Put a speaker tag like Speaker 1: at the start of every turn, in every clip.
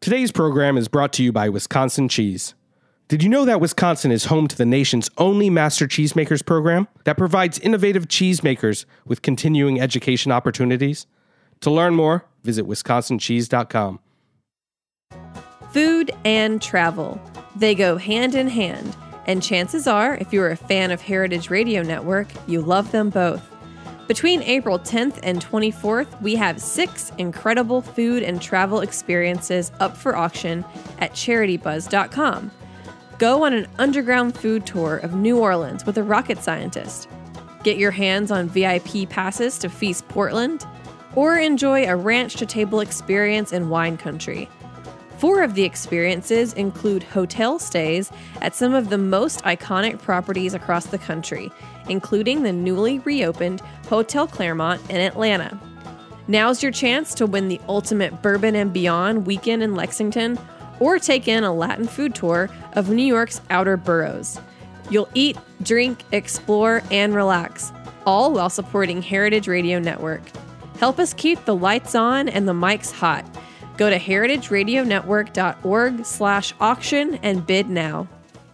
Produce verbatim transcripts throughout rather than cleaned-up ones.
Speaker 1: Today's program is brought to you by Wisconsin Cheese. Did you know that Wisconsin is home to the nation's only Master Cheesemakers program that provides innovative cheesemakers with continuing education opportunities? To learn more, visit wisconsin cheese dot com.
Speaker 2: Food and travel. They go hand in hand. And chances are, if you're a fan of Heritage Radio Network, you love them both. Between April tenth and twenty-fourth, we have six incredible food and travel experiences up for auction at charity buzz dot com. Go on an underground food tour of New Orleans with a rocket scientist. Get your hands on V I P passes to Feast Portland, or enjoy a ranch-to-table experience in wine country. Four of the experiences include hotel stays at some of the most iconic properties across the country, including the newly reopened Hotel Claremont in Atlanta. Now's your chance to win the ultimate Bourbon and Beyond weekend in Lexington, or take in a Latin food tour of New York's outer boroughs. You'll eat, drink, explore, and relax, all while supporting Heritage Radio Network. Help us keep the lights on and the mics hot. Go to heritage radio network dot org slash auction and bid now.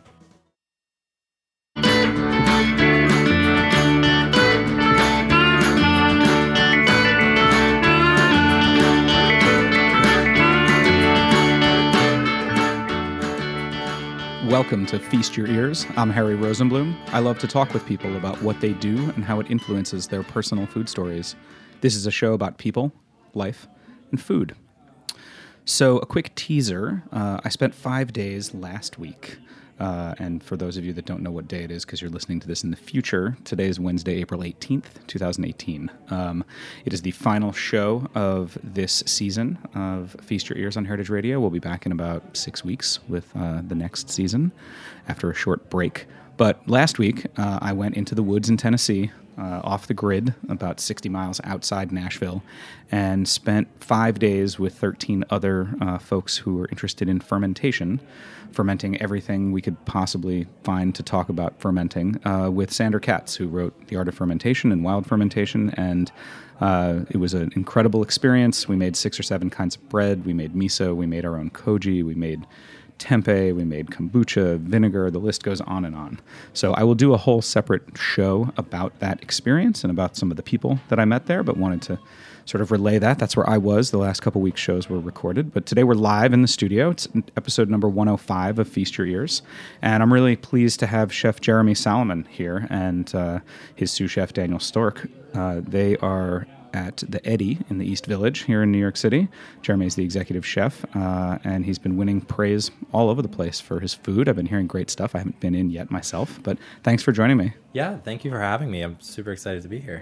Speaker 3: Welcome to Feast Your Ears. I'm Harry Rosenblum. I love to talk with people about what they do and how it influences their personal food stories. This is a show about people, life, and food. So a quick teaser. Uh, I spent five days last week. Uh, and for those of you that don't know what day it is because you're listening to this in the future, today is Wednesday, April eighteenth, twenty eighteen. Um, it is the final show of this season of Feast Your Ears on Heritage Radio. We'll be back in about six weeks with uh, the next season after a short break. But last week, uh, I went into the woods in Tennessee, uh, off the grid, about sixty miles outside Nashville, and spent five days with thirteen other uh, folks who were interested in fermentation, fermenting everything we could possibly find to talk about fermenting, uh, with Sandor Katz, who wrote The Art of Fermentation and Wild Fermentation, and uh, it was an incredible experience. We made six or seven kinds of bread. We made miso. We made our own koji. We made tempeh, we made kombucha, vinegar, the list goes on and on. So I will do a whole separate show about that experience and about some of the people that I met there, but wanted to sort of relay that. That's where I was. The last couple weeks' shows were recorded, but today we're live in the studio. It's episode number one oh five of Feast Your Ears, and I'm really pleased to have Chef Jeremy Salomon here and uh, his sous chef Daniel Stork. Uh, they are at the Eddy in the East Village here in New York City. Jeremy's the executive chef, uh, and he's been winning praise all over the place for his food. I've been hearing great stuff. I haven't been in yet myself, but thanks for joining me.
Speaker 4: Yeah, thank you for having me. I'm super excited to be here.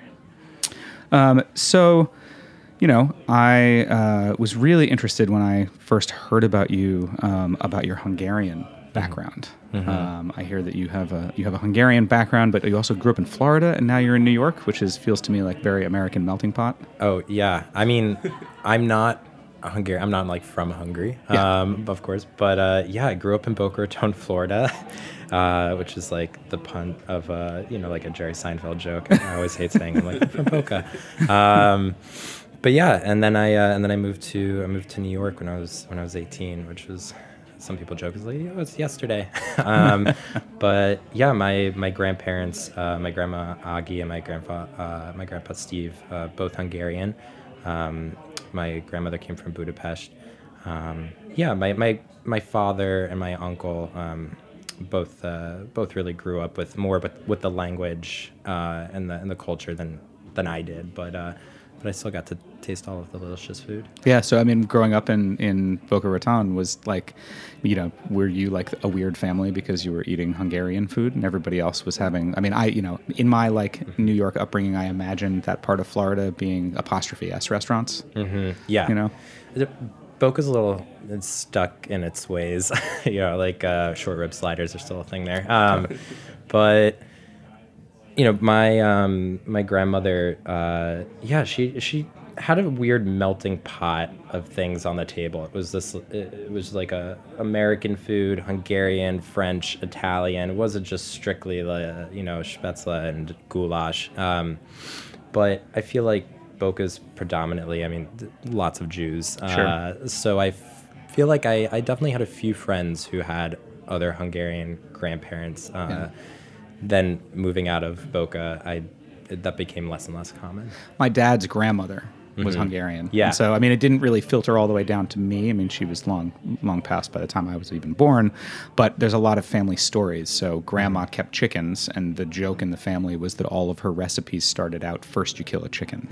Speaker 3: Um, so, you know, I uh, was really interested when I first heard about you, um, about your Hungarian background. Mm-hmm. Um, I hear that you have a you have a Hungarian background, but you also grew up in Florida, and now you're in New York, which is feels to me like very American melting pot.
Speaker 4: Oh yeah, I mean, I'm not a Hungarian. I'm not like from Hungary,
Speaker 3: yeah.
Speaker 4: um, of course, but uh, yeah, I grew up in Boca Raton, Florida, uh, which is like the pun of uh, you know like a Jerry Seinfeld joke. I always hate saying I'm like I'm from Boca. Um, but yeah, and then I uh, and then I moved to I moved to New York when I was when I was eighteen, which was. Some people joke, it's like, oh, it's yesterday. um, but yeah, my my grandparents, uh, my grandma Agi and my grandpa, uh, my grandpa Steve, uh, both Hungarian. Um, my grandmother came from Budapest. Um, yeah, my, my my father and my uncle um, both uh, both really grew up with more, but with the language uh, and the and the culture than than I did. But uh, but I still got to taste all of the delicious food.
Speaker 3: Yeah, so I mean, growing up in, in Boca Raton was like, you know, were you like a weird family because you were eating Hungarian food and everybody else was having, I mean, I, you know, in my like New York upbringing, I imagined that part of Florida being apostrophe S restaurants.
Speaker 4: Mm-hmm. Yeah.
Speaker 3: You know?
Speaker 4: Boca's a little it's stuck in its ways. you know, like uh, short rib sliders are still a thing there. Um, but... You know, my um, my grandmother, uh, yeah, she she had a weird melting pot of things on the table. It was this, it was like a American food, Hungarian, French, Italian. It wasn't just strictly like, you know, spätzle and goulash. Um, but I feel like Boca's predominantly, I mean, lots of Jews.
Speaker 3: Sure.
Speaker 4: Uh, so I f- feel like I, I definitely had a few friends who had other Hungarian grandparents. Uh,
Speaker 3: Yeah.
Speaker 4: Then moving out of Boca, I it, that became less and less common.
Speaker 3: My dad's grandmother was
Speaker 4: Mhm.
Speaker 3: Hungarian.
Speaker 4: Yeah.
Speaker 3: And so, I mean, it didn't really filter all the way down to me. I mean, she was long, long past by the time I was even born. But there's a lot of family stories. So grandma kept chickens, and the joke in the family was that all of her recipes started out, first you kill a chicken.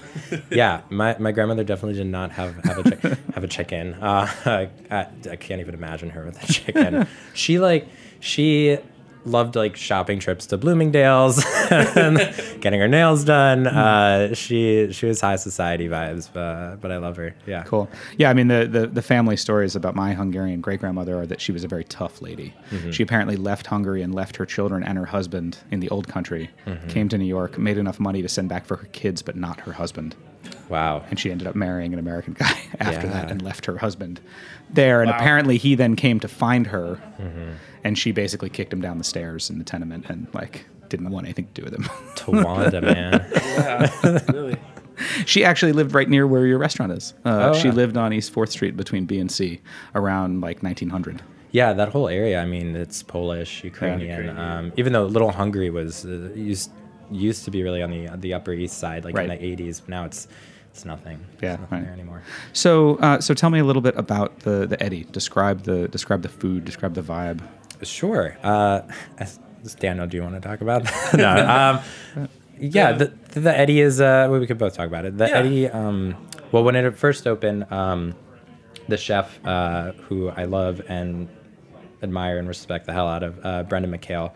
Speaker 4: Yeah, my, my grandmother definitely did not have have a chi- have a chicken. Uh, I, I can't even imagine her with a chicken. She like she loved like shopping trips to Bloomingdale's and getting her nails done. Uh, she she was high society vibes, but but I love her. Yeah,
Speaker 3: Cool. Yeah, I mean, the, the, the family stories about my Hungarian great-grandmother are that she was a very tough lady.
Speaker 4: Mm-hmm.
Speaker 3: She apparently left Hungary and left her children and her husband in the old country,
Speaker 4: Mm-hmm.
Speaker 3: came to New York, made enough money to send back for her kids, but not her husband.
Speaker 4: Wow.
Speaker 3: And she ended up marrying an American guy after
Speaker 4: Yeah.
Speaker 3: that and left her husband there. And
Speaker 1: Wow.
Speaker 3: apparently he then came to find her,
Speaker 4: Mm-hmm.
Speaker 3: and she basically kicked him down the stairs in the tenement and, like, didn't want anything to do with him.
Speaker 4: Tawanda, man.
Speaker 1: Yeah, really.
Speaker 3: She actually lived right near where your restaurant is. Uh,
Speaker 4: Oh,
Speaker 3: she
Speaker 4: wow.
Speaker 3: lived on East fourth Street between B and C around, like, nineteen hundred.
Speaker 4: Yeah, that whole area. I mean, it's Polish, Ukrainian.
Speaker 1: Ukrainian.
Speaker 4: Um, even though Little Hungary was uh, used used to be really on the on the Upper East Side, like
Speaker 3: Right.
Speaker 4: in the eighties. Now it's it's nothing.
Speaker 3: Yeah,
Speaker 4: it's nothing
Speaker 3: right.
Speaker 4: there anymore.
Speaker 3: So, uh, so tell me a little bit about the the Eddie. Describe the describe the food. Describe the vibe.
Speaker 4: Sure. Uh, as- Daniel, do you want to talk about that? no. Um, yeah, the the Eddie is. Uh, well, we could both talk about it. The
Speaker 1: Yeah.
Speaker 4: Eddie. Um, well, when it first opened, um, the chef uh, who I love and admire and respect the hell out of, uh, Brendan McHale,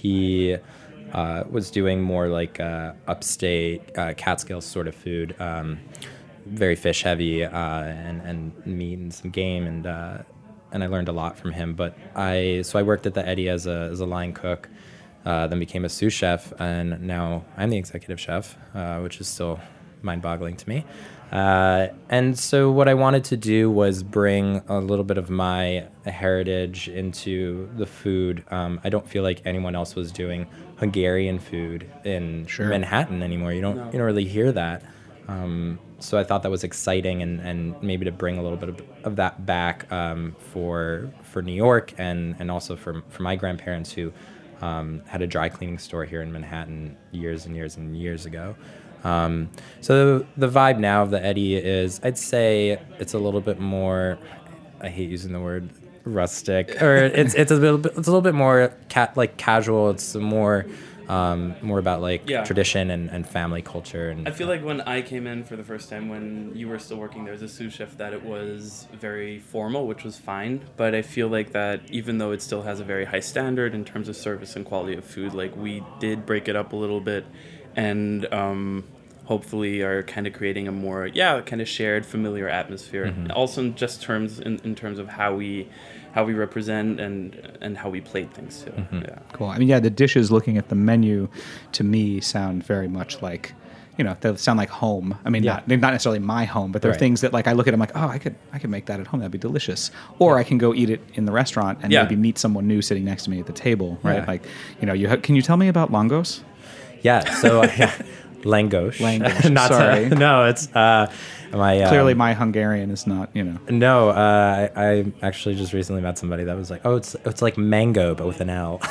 Speaker 4: he uh, was doing more like uh, upstate uh, Catskills sort of food, um, very fish heavy uh, and and meat and some game, and uh, and I learned a lot from him. But I so I worked at the Eddie as a as a line cook, uh, then became a sous chef, and now I'm the executive chef, uh, which is still mind-boggling to me. Uh, and so what I wanted to do was bring a little bit of my heritage into the food. Um, I don't feel like anyone else was doing Hungarian food in
Speaker 3: Sure.
Speaker 4: Manhattan anymore. You don't
Speaker 1: No.
Speaker 4: you don't really hear that. Um, so I thought that was exciting, and, and maybe to bring a little bit of, of that back um, for for New York, and, and also for for my grandparents who um, had a dry cleaning store here in Manhattan years and years and years ago. Um, so the, the vibe now of the Eddie is, I'd say it's a little bit more, I hate using the word rustic, or it's it's a little bit it's a little bit more ca- like casual. It's more um, more about like
Speaker 1: Yeah.
Speaker 4: tradition and, and family culture. And
Speaker 1: I feel like when I came in for the first time, when you were still working there as a sous chef, that it was very formal, which was fine. But I feel like that even though it still has a very high standard in terms of service and quality of food, like we did break it up a little bit, and um, hopefully are kind of creating a more yeah kind of shared familiar atmosphere.
Speaker 4: Mm-hmm.
Speaker 1: Also in just terms in, in terms of how we how we represent and and how we plate things too.
Speaker 4: Mm-hmm.
Speaker 1: Yeah.
Speaker 3: Cool. I mean, yeah, the dishes looking at the menu to me sound very much like, you know, they sound like home. I mean,
Speaker 4: Yeah.
Speaker 3: not, they're not necessarily my home, but they're
Speaker 4: Right.
Speaker 3: things that like I look at them like, oh, I could I could make that at home. That'd be delicious. Or I can go eat it in the restaurant and
Speaker 1: Yeah.
Speaker 3: maybe meet someone new sitting next to me at the table, right?
Speaker 4: Yeah.
Speaker 3: Like, you know, you ha- can you tell me about Longos?
Speaker 4: yeah, so yeah, Langosh.
Speaker 3: Langosh,
Speaker 4: Not to-
Speaker 3: sorry.
Speaker 4: no, it's uh, my um,
Speaker 3: Clearly, my Hungarian is not, you know.
Speaker 4: No, uh, I, I actually just recently met somebody that was like, "Oh, it's it's like mango, but with an L."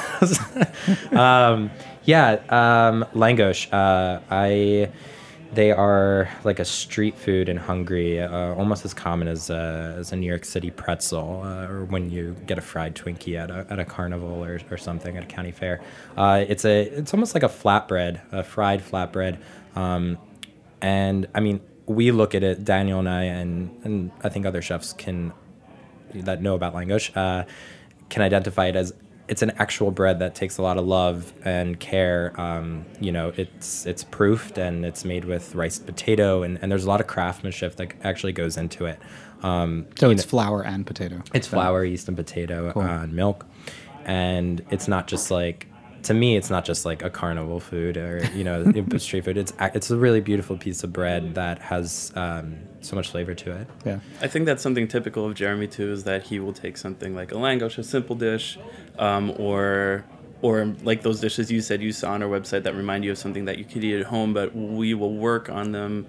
Speaker 4: um, yeah, um, Langosh. Uh, I they are like a street food in Hungary, uh, almost as common as uh, as a New York City pretzel, uh, or when you get a fried Twinkie at a at a carnival or, or something at a county fair. Uh, it's a it's almost like a flatbread, a fried flatbread, um, and I mean. We look at it, Daniel and I, and, and I think other chefs can that know about Langosh uh, can identify it as it's an actual bread that takes a lot of love and care. Um, you know, it's it's proofed and it's made with riced potato, and, and there's a lot of craftsmanship that actually goes into it. Um,
Speaker 3: So
Speaker 4: you
Speaker 3: it's
Speaker 4: know,
Speaker 3: flour and potato.
Speaker 4: it's
Speaker 3: So-
Speaker 4: flour, yeast, and potato
Speaker 3: Cool.
Speaker 4: uh, and milk, and it's not just like. To me, it's not just like a carnival food or you know street food. It's ac- it's a really beautiful piece of bread that has um, so much flavor to it.
Speaker 3: Yeah.
Speaker 1: I think that's something typical of Jeremy too, is that he will take something like a langosh, a simple dish, um, or or like those dishes you said you saw on our website that remind you of something that you could eat at home, but we will work on them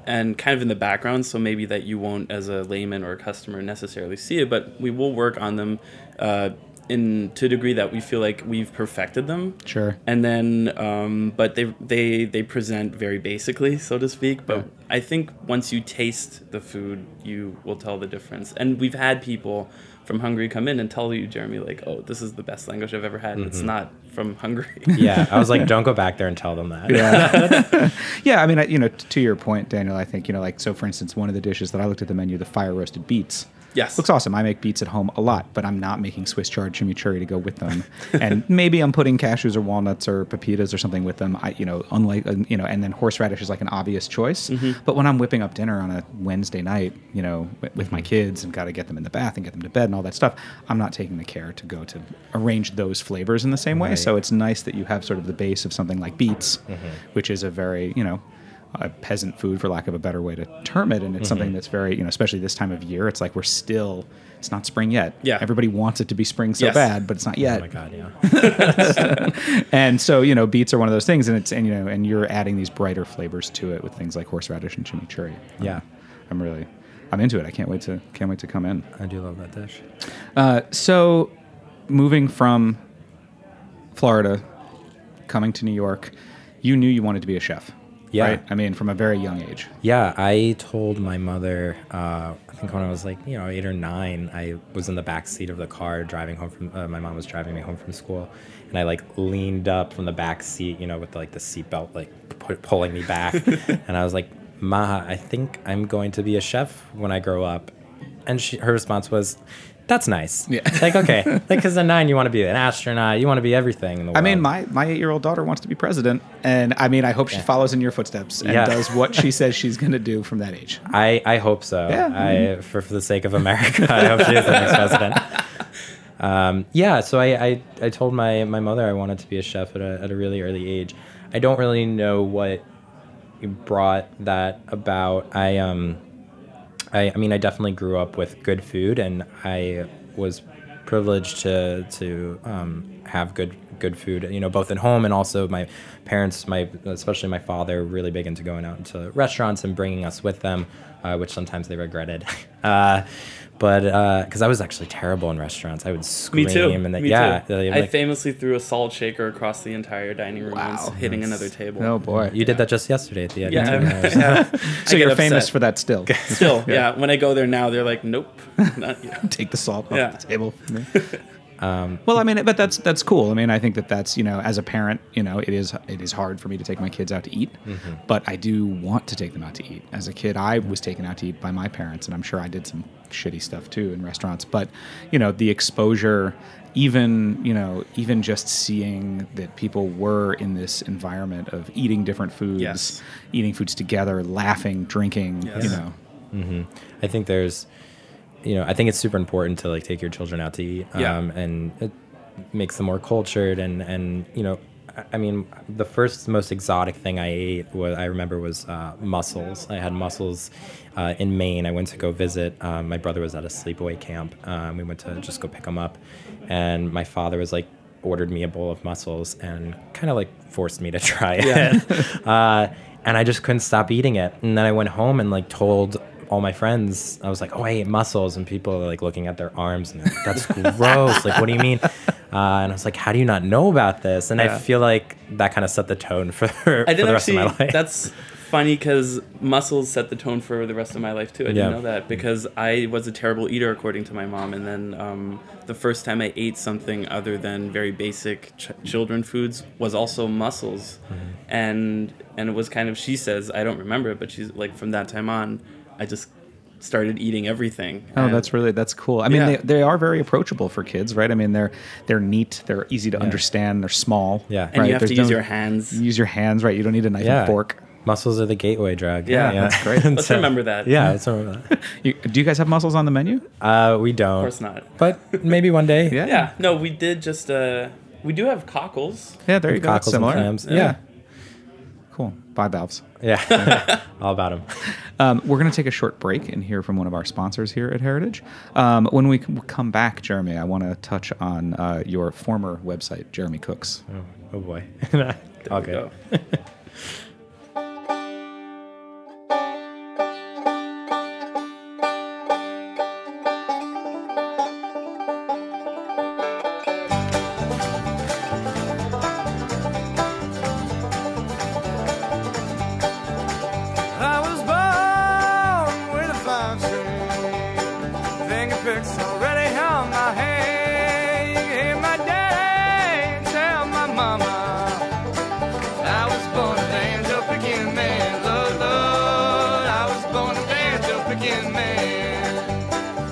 Speaker 5: and kind of in the background, so maybe that you won't, as a layman or a customer, necessarily see it, but we will work on them uh, in to a degree that we feel like we've perfected them.
Speaker 3: Sure.
Speaker 5: And then, um, but they they they present very basically, so to speak. But yeah. I think once you taste the food, you will tell the difference. And we've had people from Hungary come in and tell you, Jeremy, like, oh, this is the best language I've ever had. Mm-hmm. It's not from Hungary.
Speaker 4: Yeah, I was like, don't go back there and tell them that.
Speaker 3: Yeah, yeah. I mean, I, you know, t- to your point, Daniel, I think, you know, like, so for instance, one of the dishes that I looked at the menu, the fire roasted beets.
Speaker 5: Yes.
Speaker 3: Looks awesome. I make beets at home a lot, but I'm not making Swiss chard chimichurri to go with them. And maybe I'm putting cashews or walnuts or pepitas or something with them. I, you know, unlike, you know, and then horseradish is like an obvious choice. Mm-hmm. But when I'm whipping up dinner on a Wednesday night, you know, with, with my kids and got to get them in the bath and get them to bed and all that stuff, I'm not taking the care to go to arrange those flavors in the same way. Right. So it's nice that you have sort of the base of something like beets, mm-hmm. which is a very, you know, a peasant food, for lack of a better way to term it, and it's mm-hmm. something that's very, you know, especially this time of year, it's like we're still, it's not spring yet.
Speaker 5: Yeah.
Speaker 3: Everybody wants it to be spring so
Speaker 5: yes.
Speaker 3: bad, but it's not yet.
Speaker 4: Oh my God, yeah.
Speaker 3: And so, you know, beets are one of those things, and it's, and you know, and you're adding these brighter flavors to it with things like horseradish and chimichurri.
Speaker 4: Yeah.
Speaker 3: Um, I'm really, I'm into it. I can't wait to, can't wait to come in.
Speaker 4: I do love that dish.
Speaker 3: Uh, so, moving from Florida, coming to New York, you knew you wanted to be a chef.
Speaker 4: Yeah.
Speaker 3: Right? I mean, from a very young age.
Speaker 4: Yeah, I told my mother, uh, I think when I was like, you know, eight or nine, I was in the back seat of the car driving home from, uh, my mom was driving me home from school. And I like leaned up from the back seat, you know, with like the seatbelt, like pu- pulling me back. And I was like, Ma, I think I'm going to be a chef when I grow up. And she, her response was, that's nice. Yeah. Like, okay. Like, because at nine, you want to be an astronaut. You want to be everything in the world.
Speaker 3: I mean, my, my eight-year-old daughter wants to be president. And, I mean, I hope she yeah. follows in your footsteps and
Speaker 4: yeah.
Speaker 3: does what she says she's going to do from that age.
Speaker 4: I, I hope so.
Speaker 3: Yeah.
Speaker 4: I, for, for the sake of America, I hope she is the next president. Um, yeah, so I, I, I told my, my mother I wanted to be a chef at a, at a really early age. I don't really know what brought that about. I... um. I, I mean, I definitely grew up with good food, and I was privileged to to um, have good good food, you know, both at home and also my parents, my especially my father, really big into going out to restaurants and bringing us with them, uh, which sometimes they regretted. uh, but because uh, I was actually terrible in restaurants, I would scream.
Speaker 5: Me too.
Speaker 4: And the,
Speaker 5: Me
Speaker 4: yeah,
Speaker 5: too.
Speaker 4: Like,
Speaker 5: I famously threw a salt shaker across the entire dining room
Speaker 3: Wow.
Speaker 5: once, hitting
Speaker 3: That's,
Speaker 5: another table.
Speaker 3: Oh boy,
Speaker 4: you did that just yesterday at the end.
Speaker 5: Yeah. yeah.
Speaker 3: So you're famous for that still.
Speaker 5: Still, yeah. yeah. When I go there now, they're like, nope, not you.
Speaker 3: Take the salt
Speaker 5: Yeah.
Speaker 3: off the table. Um, well, I mean, but that's that's cool. I mean, I think that that's, you know, as a parent, you know, it is it is hard for me to take my kids out to eat, mm-hmm. but I do want to take them out to eat. As a kid, I was taken out to eat by my parents, and I'm sure I did some shitty stuff too in restaurants. But, you know, the exposure, even, you know, even just seeing that people were in this environment of eating different foods,
Speaker 5: yes.
Speaker 3: eating foods together, laughing, drinking,
Speaker 5: yes.
Speaker 3: you know.
Speaker 4: Mm-hmm. I think there's, you know, I think it's super important to like take your children out to eat, um,
Speaker 5: yeah.
Speaker 4: and it makes them more cultured. And, and, you know, I mean, the first most exotic thing I ate, was, I remember, was uh, mussels. I had mussels uh, in Maine. I went to go visit. Um, my brother was at a sleepaway camp. Um, we went to just go pick them up. And my father was like, ordered me a bowl of mussels and kind of like forced me to try it. Yeah. uh, and I just couldn't stop eating it. And then I went home and like told all my friends, I was like, oh, I ate mussels. And people are like looking at their arms and like, that's gross. Like, what do you mean? Uh, and I was like, how do you not know about this? And yeah. I feel like that kind of set the tone for, for
Speaker 5: I
Speaker 4: the rest
Speaker 5: actually,
Speaker 4: of my life.
Speaker 5: That's funny because mussels set the tone for the rest of my life too. I didn't
Speaker 4: yeah.
Speaker 5: know that because I was a terrible eater according to my mom. And then um, the first time I ate something other than very basic ch- children foods was also mussels. Mm-hmm. And and it was kind of, she says, I don't remember it, but she's like, from that time on, I just started eating everything.
Speaker 3: Oh, that's really, that's cool. I mean,
Speaker 5: yeah.
Speaker 3: they, they are very approachable for kids, right? I mean, they're they're neat, they're easy to
Speaker 4: yeah.
Speaker 3: understand, they're small.
Speaker 4: Yeah.
Speaker 5: And
Speaker 3: right?
Speaker 5: you have
Speaker 3: There's
Speaker 5: to use
Speaker 3: no,
Speaker 5: your hands.
Speaker 3: Use your hands, right? You don't need a knife
Speaker 4: Yeah.
Speaker 3: and fork.
Speaker 4: Mussels are the gateway drug.
Speaker 5: Yeah,
Speaker 4: yeah.
Speaker 3: That's great.
Speaker 5: Let's
Speaker 4: So-
Speaker 5: remember that.
Speaker 4: Yeah, let's remember that.
Speaker 3: You, do you guys have mussels on the menu?
Speaker 4: Uh, we don't.
Speaker 5: Of course not.
Speaker 4: But maybe one day.
Speaker 3: Yeah.
Speaker 5: Yeah, no, we did just, uh, we do have cockles.
Speaker 3: Yeah, there you go. That's
Speaker 4: Cockles and
Speaker 3: similar.
Speaker 4: clams.
Speaker 3: Yeah.
Speaker 4: Yeah.
Speaker 3: Cool. Bivalves.
Speaker 4: Yeah. All about them.
Speaker 3: Um, we're going to take a short break and hear from one of our sponsors here at Heritage. Um, when we c- come back, Jeremy, I want to touch on uh, your former website, Jeremy Cooks.
Speaker 4: Oh, oh boy. All
Speaker 5: we
Speaker 4: good.
Speaker 5: go.
Speaker 6: fingerprints already on my hand. You can hear my daddy tell my mama I was born a banjo picking man. Lord, Lord, I was born a banjo picking man.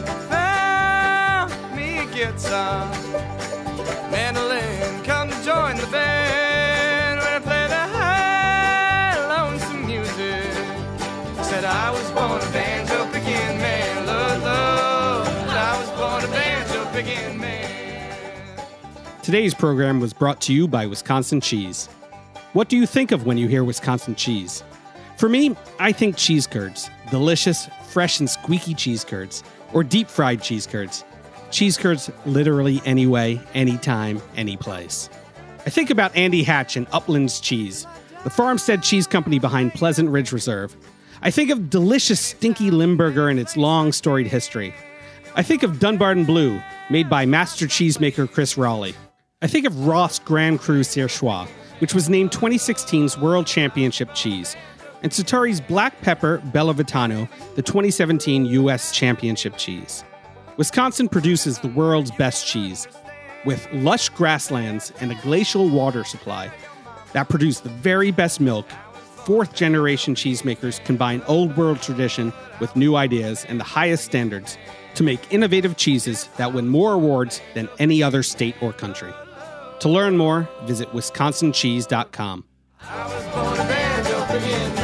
Speaker 6: Found me a guitar, mandolin, come to join the band. When I play the high, lonesome music, said I was born a banjo picking man. Lord, Lord, I was born a banjo picking man.
Speaker 7: Today's program was brought to you by Wisconsin Cheese. What do you think of when you hear Wisconsin cheese? For me, I think cheese curds. Delicious, fresh and squeaky cheese curds. Or deep-fried cheese curds. Cheese curds literally any way, anytime, any place. I think about Andy Hatch and Uplands Cheese, the farmstead cheese company behind Pleasant Ridge Reserve. I think of delicious stinky Limburger and its long storied history. I think of Dunbarton Blue, made by master cheesemaker Chris Raleigh. I think of Ross Grand Cru Surchoix, which was named twenty sixteen's World Championship cheese, and Sartori's Black Pepper Bella Vitano, the twenty seventeen U S Championship cheese. Wisconsin produces the world's best cheese, with lush grasslands and a glacial water supply that produce the very best milk. Fourth-generation cheesemakers combine old-world tradition with new ideas and the highest standards to make innovative cheeses that win more awards than any other state or country. To learn more, visit wisconsin cheese dot com.
Speaker 6: I was born a banjo picking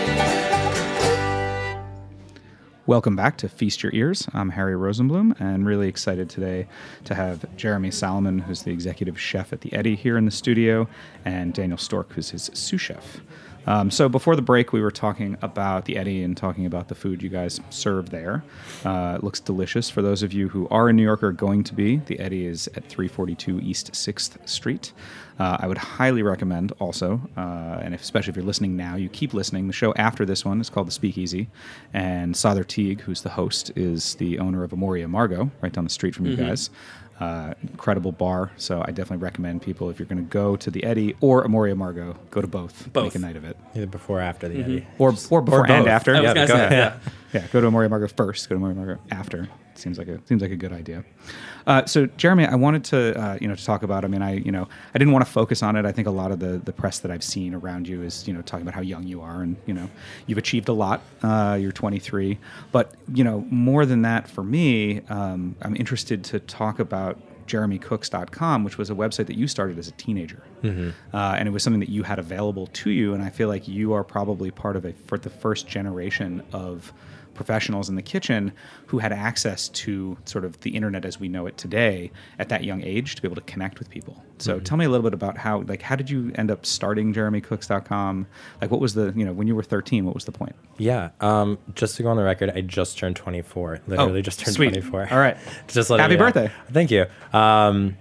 Speaker 6: man.
Speaker 3: Welcome back to Feast Your Ears. I'm Harry Rosenblum, and really excited today to have Jeremy Salomon, who's the executive chef at the Eddy here in the studio, and Daniel Stork, who's his sous chef. Um, so before the break, we were talking about the Eddy and talking about the food you guys serve there. Uh, it looks delicious. For those of you who are in New York or going to be, the Eddy is at three forty-two East sixth Street. Uh, I would highly recommend also, uh, and if, especially if you're listening now, you keep listening. The show after this one is called The Speakeasy, and Sather Teague, who's the host, is the owner of Amoria Margot, right down the street from mm-hmm. you guys. Uh, incredible bar, so I definitely recommend people, if you're going to go to the Eddy or Amoria Margot, go to both.
Speaker 5: Both.
Speaker 3: Make a night of it.
Speaker 4: Either before or after the mm-hmm. Eddy.
Speaker 3: Or or before or and after.
Speaker 5: I was
Speaker 3: yeah,
Speaker 5: gonna
Speaker 3: go
Speaker 5: say,
Speaker 3: ahead.
Speaker 5: yeah.
Speaker 3: yeah, go to Amoria Margot first, go to Amoria Margot after. Seems like a seems like a good idea. Uh, so, Jeremy, I wanted to uh, you know to talk about. I mean, I you know I didn't want to focus on it. I think a lot of the, the press that I've seen around you is you know talking about how young you are, and you know you've achieved a lot. Uh, you're twenty-three, but you know more than that for me, um, I'm interested to talk about jeremy cooks dot com, which was a website that you started as a teenager, mm-hmm. uh, and it was something that you had available to you. And I feel like you are probably part of a for the first generation of professionals in the kitchen who had access to sort of the internet as we know it today at that young age to be able to connect with people. So mm-hmm. tell me a little bit about how, like, how did you end up starting jeremy cooks dot com? Like, what was the, you know, when you were thirteen, what was the point?
Speaker 4: Yeah. Um, just to go on the record, I just turned twenty-four. Literally
Speaker 3: oh,
Speaker 4: just turned
Speaker 3: sweet.
Speaker 4: twenty-four.
Speaker 3: All right.
Speaker 4: Just
Speaker 3: Happy birthday.
Speaker 4: Thank you. Um,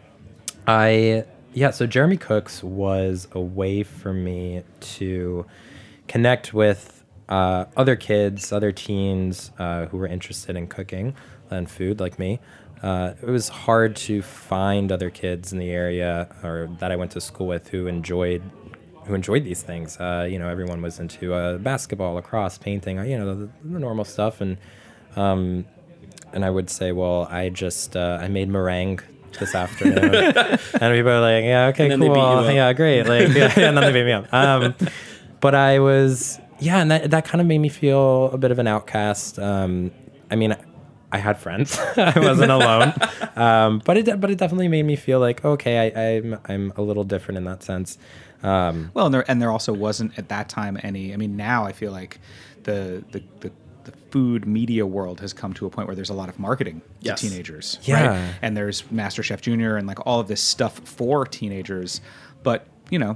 Speaker 4: I, yeah, so Jeremy Cooks was a way for me to connect with Uh, other kids, other teens uh, who were interested in cooking and food like me. Uh, it was hard to find other kids in the area or that I went to school with who enjoyed who enjoyed these things. Uh, you know, everyone was into uh, basketball, lacrosse, painting, you know, the, the normal stuff. And um, and I would say, well, I just uh, I made meringue this afternoon, and people are like, yeah, okay, cool, yeah, great, like, yeah, yeah, and then they beat me up. Um, but I was. Yeah, and that that kind of made me feel a bit of an outcast. Um, I mean, I had friends; I wasn't alone. Um, but it but it definitely made me feel like, okay, I, I'm I'm a little different in that sense. Um,
Speaker 3: well, and there and there also wasn't at that time any. I mean, now I feel like the the the, the food media world has come to a point where there's a lot of marketing
Speaker 5: yes.
Speaker 3: to teenagers,
Speaker 4: yeah.
Speaker 3: right? And there's MasterChef Junior and like all of this stuff for teenagers. But you know,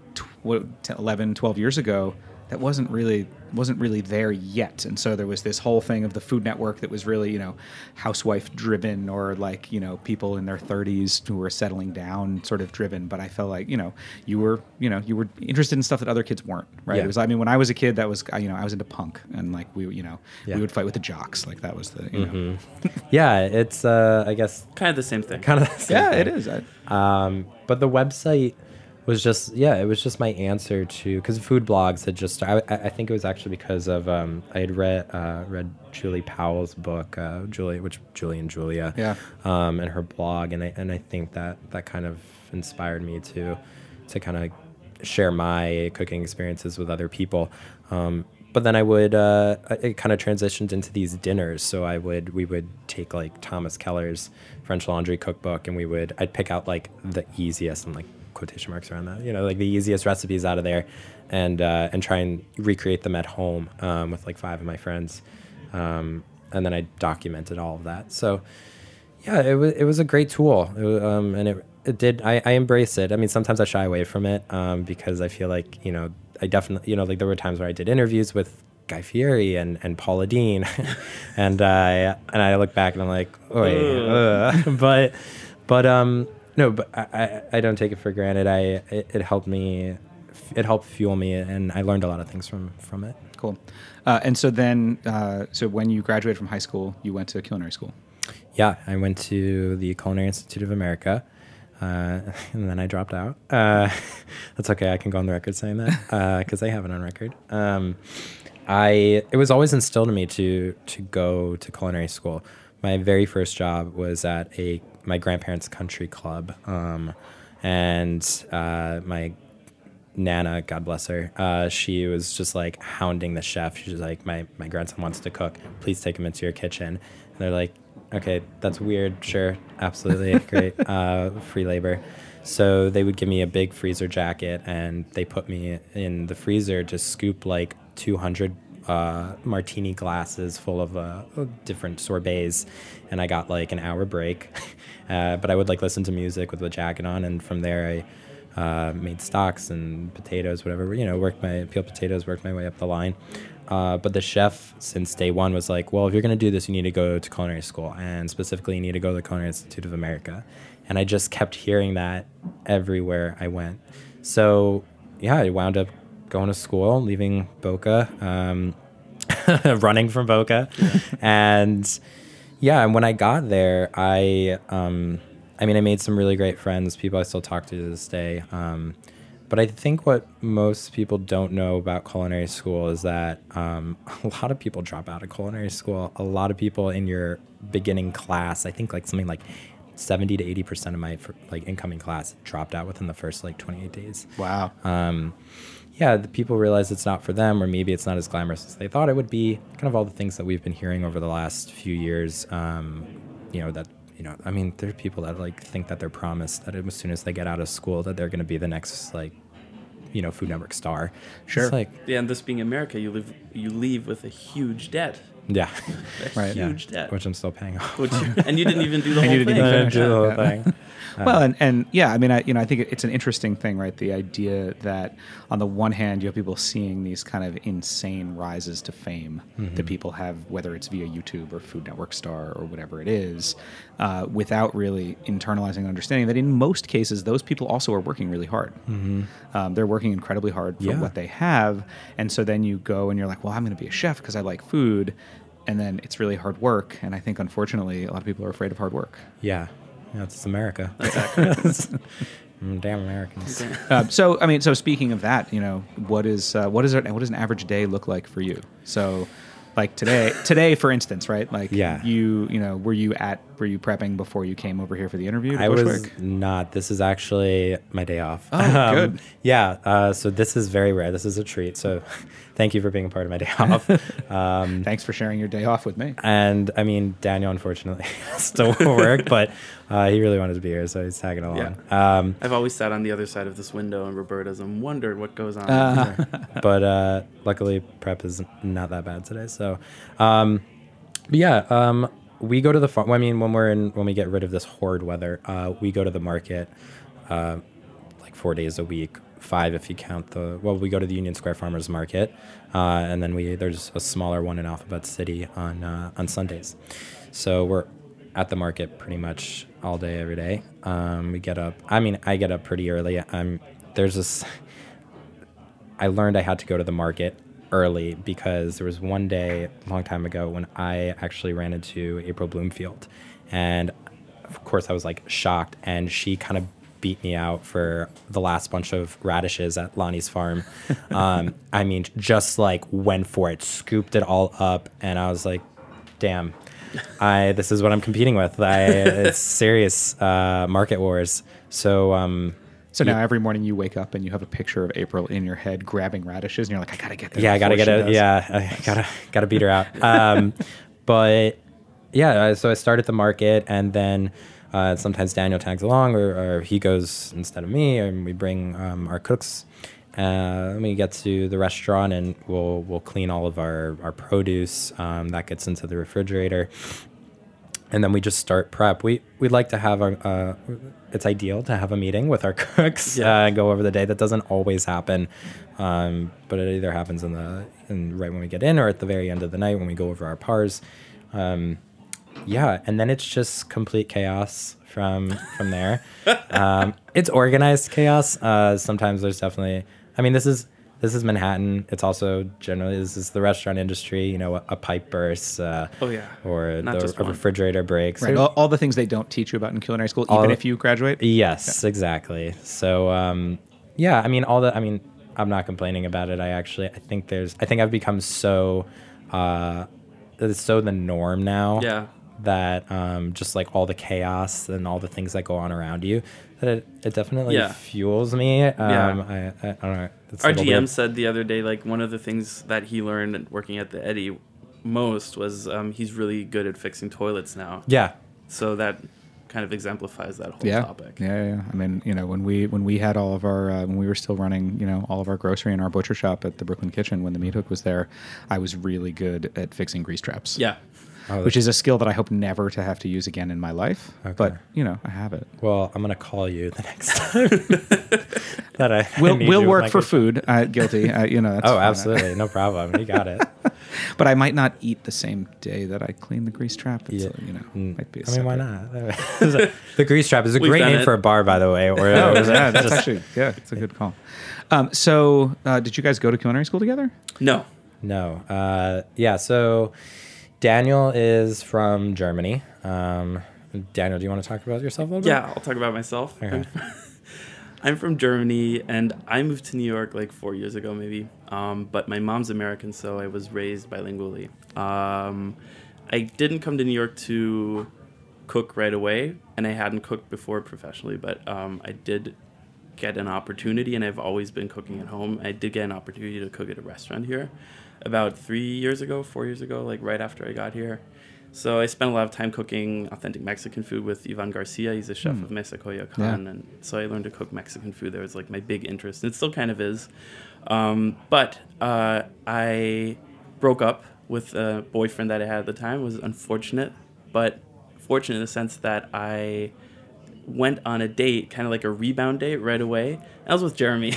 Speaker 3: tw- eleven, twelve years ago, that wasn't really wasn't really there yet. And so there was this whole thing of the Food Network that was really, you know, housewife driven, or like, you know, people in their thirties who were settling down sort of driven. But I felt like, you know, you were, you know, you were interested in stuff that other kids weren't, right?
Speaker 4: Yeah.
Speaker 3: It was, I mean, when I was a kid, that was, you know, I was into punk, and like we, you know,
Speaker 4: yeah.
Speaker 3: we would fight with the jocks. Like that was the, you
Speaker 4: mm-hmm.
Speaker 3: know.
Speaker 4: yeah, it's, uh, I guess.
Speaker 5: Kind of the same thing.
Speaker 4: Kind of the same
Speaker 3: yeah,
Speaker 4: thing.
Speaker 3: it is. I,
Speaker 4: um, but the website was just yeah, it was just my answer to because food blogs had just I, I think it was actually because of um, I had read uh, read Julie Powell's book uh, Julie which Julie and Julia
Speaker 3: Yeah.
Speaker 4: um, and her blog and I and I think that that kind of inspired me to to kind of share my cooking experiences with other people. Um, but then I would uh, it kind of transitioned into these dinners. So I would we would take like Thomas Keller's French Laundry cookbook and we would I'd pick out like the easiest and like quotation marks around that, you know, like the easiest recipes out of there and uh, and try and recreate them at home um, with like five of my friends. Um, and then I documented all of that. So yeah, it was it was a great tool. It, wa- um, and it it did I, I embrace it. I mean, sometimes I shy away from it um, because I feel like, you know, I definitely, you know, like there were times where I did interviews with Guy Fieri and, and Paula Deen and I and I look back and I'm like, oh, uh. but but um no, but I, I, I don't take it for granted. I it, it helped me, it helped fuel me, and I learned a lot of things from from it.
Speaker 3: Cool. Uh, and so then, uh, so when you graduated from high school, you went to culinary school.
Speaker 4: Yeah, I went to the Culinary Institute of America, uh, and then I dropped out. Uh, that's okay. I can go on the record saying that because I have it on record. Um, I it was always instilled in me to to go to culinary school. My very first job was at a my grandparents' country club, um, and uh, my Nana, God bless her, uh, she was just like hounding the chef. She was like, my, my grandson wants to cook. Please take him into your kitchen. And they're like, okay, that's weird. Sure, absolutely, great, uh, free labor. So they would give me a big freezer jacket, and they put me in the freezer to scoop like two hundred uh, martini glasses full of uh, different sorbets, and I got like an hour break. uh, but I would like listen to music with the jacket on, and from there I uh, made stocks and potatoes, whatever. You know, worked my peeled potatoes, worked my way up the line. Uh, but the chef, since day one, was like, well, if you're going to do this, you need to go to culinary school. And specifically, you need to go to the Culinary Institute of America. And I just kept hearing that everywhere I went. So, yeah, I wound up going to school, leaving Boca, um, running from Boca. Yeah. And, yeah, and when I got there, I, um, I mean, I made some really great friends, people I still talk to to this day. Um, But I think what most people don't know about culinary school is that um, a lot of people drop out of culinary school. A lot of people in your beginning class, I think like something like seventy to eighty percent of my like incoming class dropped out within the first like twenty-eight days.
Speaker 3: Wow.
Speaker 4: Um, yeah, the people realize it's not for them, or maybe it's not as glamorous as they thought it would be. Kind of all the things that we've been hearing over the last few years. Um, you know that. You know, I mean, there are people that like think that they're promised that as soon as they get out of school that they're going to be the next like, you know, Food Network star.
Speaker 3: Sure.
Speaker 4: It's like,
Speaker 5: Yeah, and this being America, you live you leave with a huge debt.
Speaker 4: yeah,
Speaker 5: A
Speaker 3: Right.
Speaker 5: huge
Speaker 4: yeah,
Speaker 5: debt.
Speaker 4: which I'm still paying off.
Speaker 5: Which, and you didn't even do the
Speaker 3: And
Speaker 5: whole
Speaker 3: you didn't
Speaker 5: thing.
Speaker 3: even finish
Speaker 4: Do the whole
Speaker 3: Yeah.
Speaker 4: thing.
Speaker 3: Well, and, and yeah, I mean, I, you know, I think it's an interesting thing, right? The idea that on the one hand, you have people seeing these kind of insane rises to fame
Speaker 4: Mm-hmm.
Speaker 3: that people have, whether it's via YouTube or Food Network Star or whatever it is, uh, without really internalizing and understanding that in most cases, those people also are working really hard. Mm-hmm. Um, they're working incredibly hard for
Speaker 4: Yeah.
Speaker 3: what they have. And so then you go and you're like, well, I'm going to be a chef because I like food. And then it's really hard work. And I think, unfortunately, a lot of people are afraid of hard work.
Speaker 4: Yeah, yeah, it's America. Mm, Damn Americans.
Speaker 3: Uh, so, I mean, so speaking of that, you know, what is uh, what is it, what does an average day look like for you? So, like today, today, for instance, right? Like,
Speaker 4: Yeah.
Speaker 3: you, you know, were you at, were you prepping before you came over here for the interview? to
Speaker 4: I was
Speaker 3: Bushwick?
Speaker 4: not. This is actually my day off.
Speaker 3: Oh, good.
Speaker 4: Yeah. Uh, so this is very rare. This is a treat. So thank you for being a part of my day off. Um,
Speaker 3: Thanks for sharing your day off with me.
Speaker 4: and I mean, Daniel unfortunately has to work, but uh, he really wanted to be here, so he's tagging along. Um,
Speaker 5: I've always sat on the other side of this window in Roberta's and wondered what goes on.
Speaker 3: Uh,
Speaker 4: but uh, luckily prep is not that bad today. So, um, but yeah, um, we go to the farm. I mean, when we're in, when we get rid of this horrid weather, uh, we go to the market uh, like four days a week, five if you count the. Well, we go to the Union Square Farmers Market, uh, and then we there's a smaller one in Alphabet City on uh, on Sundays. So we're at the market pretty much all day, every day. Um, we get up. I mean, I get up pretty early. I'm there's this. I learned I had to go to the market early because there was one day a long time ago when I actually ran into April Bloomfield, and of course I was like shocked, and she kind of beat me out for the last bunch of radishes at Lonnie's farm. Um, I mean, just like went for it, scooped it all up, and I was like, damn, I this is what I'm competing with. I it's serious uh, market wars. So um,
Speaker 3: So now every morning you wake up and you have a picture of April in your head grabbing radishes, and you're like, I gotta get that.
Speaker 4: yeah, I gotta get
Speaker 3: before
Speaker 4: it.
Speaker 3: she does.
Speaker 4: Yeah, I gotta gotta beat her out. Um, but yeah, so I start at the market, and then uh, sometimes Daniel tags along, or, or he goes instead of me, and we bring um, our cooks. Uh, we get to the restaurant, and we'll we'll clean all of our our produce um, that gets into the refrigerator. And then we just start prep. We we'd like to have a. Uh, it's ideal to have a meeting with our cooks
Speaker 5: Yeah.
Speaker 4: uh, and go over the day. That doesn't always happen, um, but it either happens in the in right when we get in, or at the very end of the night when we go over our pars. Um, yeah, and then it's just complete chaos from from there. um, it's organized chaos. Uh, sometimes there's definitely. I mean, this is. This is Manhattan. It's also generally this is the restaurant industry. You know, a, a pipe bursts, uh,
Speaker 5: Oh, yeah.
Speaker 4: or
Speaker 5: Not
Speaker 4: the,
Speaker 5: just
Speaker 4: a
Speaker 5: one.
Speaker 4: refrigerator breaks.
Speaker 3: Right. All, all the things they don't teach you about in culinary school,
Speaker 4: All
Speaker 3: even
Speaker 4: the-
Speaker 3: if you graduate.
Speaker 4: Yes, exactly. So, um, yeah, I mean, all the. I mean, I'm not complaining about it. I actually, I think there's. I think I've become so. Uh, it's so the norm now.
Speaker 5: Yeah.
Speaker 4: That um, just like all the chaos and all the things that go on around you, that it, it definitely
Speaker 5: Yeah.
Speaker 4: fuels me. Um,
Speaker 5: Yeah.
Speaker 4: I, I, I don't know. It's
Speaker 5: Our
Speaker 4: like a
Speaker 5: G M
Speaker 4: weird-
Speaker 5: said the other day, like one of the things that he learned working at the Eddie most was um, he's really good at fixing toilets now.
Speaker 4: Yeah.
Speaker 5: So that kind of exemplifies that whole
Speaker 3: Yeah.
Speaker 5: topic.
Speaker 3: yeah, yeah, yeah. I mean, you know, when we when we had all of our uh, when we were still running, you know, all of our grocery and our butcher shop at the Brooklyn Kitchen when the meat hook was there, I was really good at fixing grease traps.
Speaker 5: Yeah.
Speaker 4: Oh,
Speaker 3: which is a skill that I hope never to have to use again in my life.
Speaker 4: Okay.
Speaker 3: But you know, I have it.
Speaker 4: Well, I'm gonna call you the next time that I
Speaker 3: We'll
Speaker 4: need
Speaker 3: we'll
Speaker 4: you with
Speaker 3: work
Speaker 4: my
Speaker 3: for
Speaker 4: kids.
Speaker 3: food. Uh, guilty. Uh, you know. That's
Speaker 4: Oh,
Speaker 3: fine.
Speaker 4: absolutely, no problem. You got it.
Speaker 3: But I might not eat the same day that I clean the grease trap. It's,
Speaker 4: Yeah.
Speaker 3: uh, you know,
Speaker 4: Mm.
Speaker 3: might be. A
Speaker 4: I mean, why
Speaker 3: separate-
Speaker 4: not? The grease trap is a
Speaker 5: We've
Speaker 4: great
Speaker 5: done
Speaker 4: name
Speaker 5: it.
Speaker 4: for a bar, by the way. Or
Speaker 3: Oh, yeah, that's actually yeah, it's a good call. Um, so, uh, did you guys go to culinary school together?
Speaker 5: No.
Speaker 4: no. Uh, yeah. So Daniel is from Germany. Um, Daniel, do you want to talk about yourself a little bit?
Speaker 5: Yeah, I'll talk about myself.
Speaker 4: Okay.
Speaker 5: I'm, I'm from Germany, and I moved to New York like four years ago, maybe. Um, but my mom's American, so I was raised bilingually. Um, I didn't come to New York to cook right away, and I hadn't cooked before professionally, but um, I did get an opportunity, and I've always been cooking at home. I did get an opportunity to cook at a restaurant here about three years ago, four years ago, like right after I got here. So I spent a lot of time cooking authentic Mexican food with Ivan Garcia. He's a chef
Speaker 3: Mm.
Speaker 5: of Mexicoyocan,
Speaker 3: Yeah.
Speaker 5: and so I learned to cook Mexican food. That was like my big interest, and it still kind of is. Um, but uh, I broke up with a boyfriend that I had at the time. It was unfortunate, but fortunate in the sense that I went on a date, kind of like a rebound date right away. I was with Jeremy.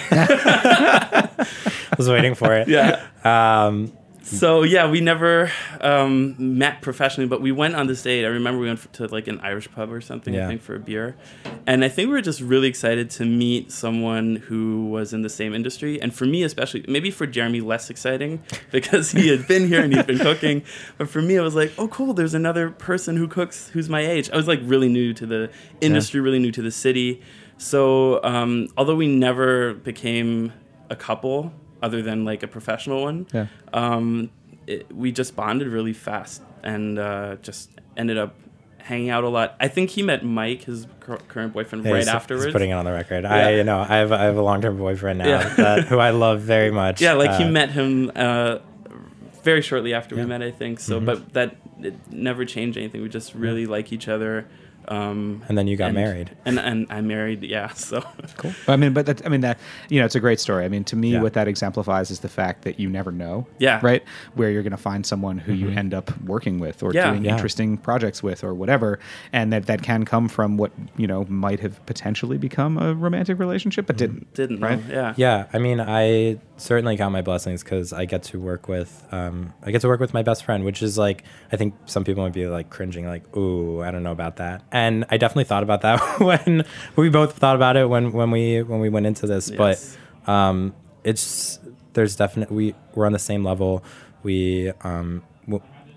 Speaker 4: I was waiting for it.
Speaker 5: Yeah.
Speaker 4: Um,
Speaker 5: So yeah, we never um, met professionally, but we went on this date. I remember we went to like an Irish pub or something,
Speaker 4: Yeah.
Speaker 5: I think, for a beer, and I think we were just really excited to meet someone who was in the same industry. And for me, especially, maybe for Jeremy, less exciting because he had been here and he'd been cooking. But for me, it was like, oh, cool, there's another person who cooks who's my age. I was like really new to the industry, really new to the city. So um, although we never became a couple, other than like a professional one,
Speaker 3: Yeah.
Speaker 5: um, it, we just bonded really fast and uh, just ended up hanging out a lot. I think he met Mike, his cur- current boyfriend,
Speaker 4: yeah,
Speaker 5: right
Speaker 4: he's-
Speaker 5: afterwards.
Speaker 4: He's putting it on the record.
Speaker 5: Yeah.
Speaker 4: I you know I have I have a long term boyfriend now
Speaker 5: Yeah.
Speaker 4: that, who I love very much.
Speaker 5: yeah, like he
Speaker 4: Uh,
Speaker 5: met him uh, very shortly after
Speaker 3: Yeah.
Speaker 5: we met, I think. So,
Speaker 4: Mhm.
Speaker 5: but that it never changed anything. We just really like each other. Um,
Speaker 4: And then you got
Speaker 5: and-
Speaker 4: married.
Speaker 5: and and I married. Yeah, so
Speaker 3: Cool. I mean, but that, I mean that you know, it's a great story. I mean, to me,
Speaker 4: Yeah.
Speaker 3: what that exemplifies is the fact that you never know.
Speaker 5: Yeah.
Speaker 3: Right. Where you're going to find someone who you
Speaker 4: Mhm.
Speaker 3: end up working with or
Speaker 5: Yeah.
Speaker 3: doing
Speaker 4: Yeah.
Speaker 3: interesting projects with or whatever, and that that can come from what you know might have potentially become a romantic relationship, but didn't.
Speaker 5: didn't
Speaker 3: Right.
Speaker 5: know. Yeah.
Speaker 4: Yeah, I mean, I certainly count my blessings because I get to work with, um, I get to work with my best friend, which is like, I think some people might be like cringing, like, "Ooh, I don't know about that." And I definitely thought about that when we both thought about it when when we when we went into this.
Speaker 5: Yes.
Speaker 4: But um, it's there's definitely we we're on the same level. We um, w-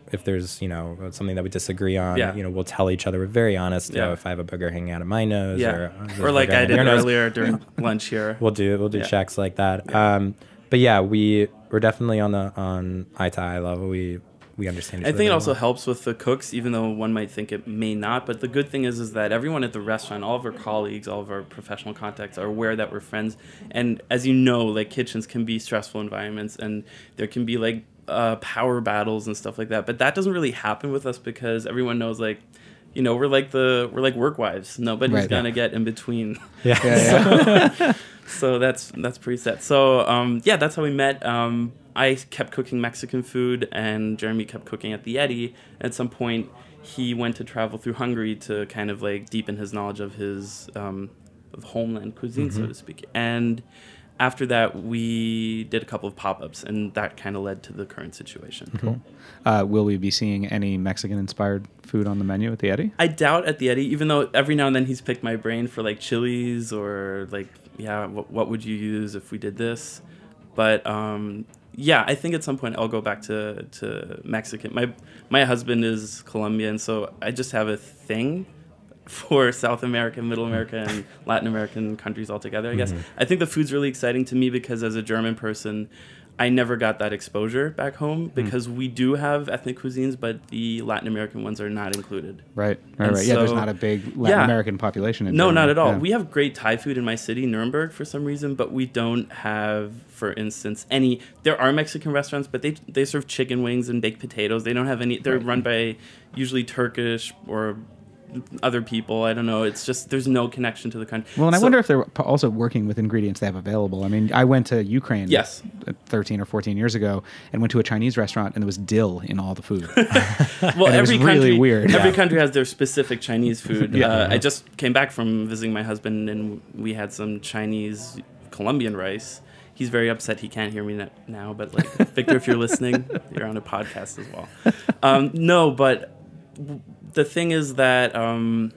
Speaker 4: if there's, you know, something that we disagree on,
Speaker 5: Yeah.
Speaker 4: you know, we'll tell each other. We're very honest.
Speaker 5: Yeah.
Speaker 4: You know, if I have a booger hanging out of my nose
Speaker 5: Yeah.
Speaker 4: or, uh, there's
Speaker 5: Or
Speaker 4: a
Speaker 5: like
Speaker 4: booger
Speaker 5: I
Speaker 4: hanging
Speaker 5: did
Speaker 4: out of your nose,
Speaker 5: earlier during lunch here.
Speaker 4: We'll do we'll do
Speaker 5: Yeah.
Speaker 4: checks like that. Um, but yeah, we we're definitely on the on eye to eye level. We we understand each
Speaker 5: I
Speaker 4: other.
Speaker 5: think it
Speaker 4: very
Speaker 5: also
Speaker 4: well.
Speaker 5: helps with the cooks, even though one might think it may not. But the good thing is, is that everyone at the restaurant, all of our colleagues, all of our professional contacts, are aware that we're friends. And as you know, like kitchens can be stressful environments, and there can be like uh, power battles and stuff like that. But that doesn't really happen with us because everyone knows, like, you know, we're like the we're like work wives. Nobody's
Speaker 7: Right,
Speaker 5: gonna
Speaker 7: yeah.
Speaker 5: get in between.
Speaker 4: Yeah.
Speaker 7: Yeah,
Speaker 5: So that's that's pretty set. So um, yeah, that's how we met. Um, I kept cooking Mexican food, and Jeremy kept cooking at the Eddy. At some point, he went to travel through Hungary to kind of like deepen his knowledge of his um, of homeland cuisine, so to speak. And after that, we did a couple of pop-ups, and that kind of led to the current situation.
Speaker 3: Cool. Uh, will we be seeing any Mexican-inspired food on the menu at the Eddy?
Speaker 5: I doubt at the Eddy, even though every now and then he's picked my brain for like chilies or like, yeah, what, what would you use if we did this? But um, yeah, I think at some point I'll go back to, to Mexican. My my husband is Colombian, so I just have a thing for South America, Middle America, and Latin American countries altogether, I guess. I think the food's really exciting to me because as a German person, I never got that exposure back home because we do have ethnic cuisines, but the Latin American ones are not included.
Speaker 3: Right, right,
Speaker 5: And
Speaker 3: right. Yeah, there's
Speaker 5: so-
Speaker 3: not a big Latin
Speaker 5: yeah.
Speaker 3: American population in
Speaker 5: No,
Speaker 3: Germany.
Speaker 5: not at all.
Speaker 3: Yeah.
Speaker 5: We have great Thai food in my city, Nuremberg, for some reason, but we don't have, for instance, any. There are Mexican restaurants, but they they serve chicken wings and baked potatoes. They don't have any. They're run by usually Turkish or other people. I don't know. It's just there's no connection to the country.
Speaker 3: Well, and I
Speaker 5: So-
Speaker 3: wonder if they're p- also working with ingredients they have available. I mean, I went to Ukraine
Speaker 5: Yes.
Speaker 3: thirteen or fourteen years ago and went to a Chinese restaurant and there was dill in all the food.
Speaker 5: Well,
Speaker 3: And it was
Speaker 5: every
Speaker 3: really
Speaker 5: country,
Speaker 3: weird.
Speaker 5: Every
Speaker 3: Yeah.
Speaker 5: country has their specific Chinese food.
Speaker 3: Yeah.
Speaker 5: uh, I just came back from visiting my husband, and we had some Chinese Colombian rice. He's very upset he can't hear me n- now, but like Victor, if you're listening, you're on a podcast as well. Um, no, but w- the thing is that um,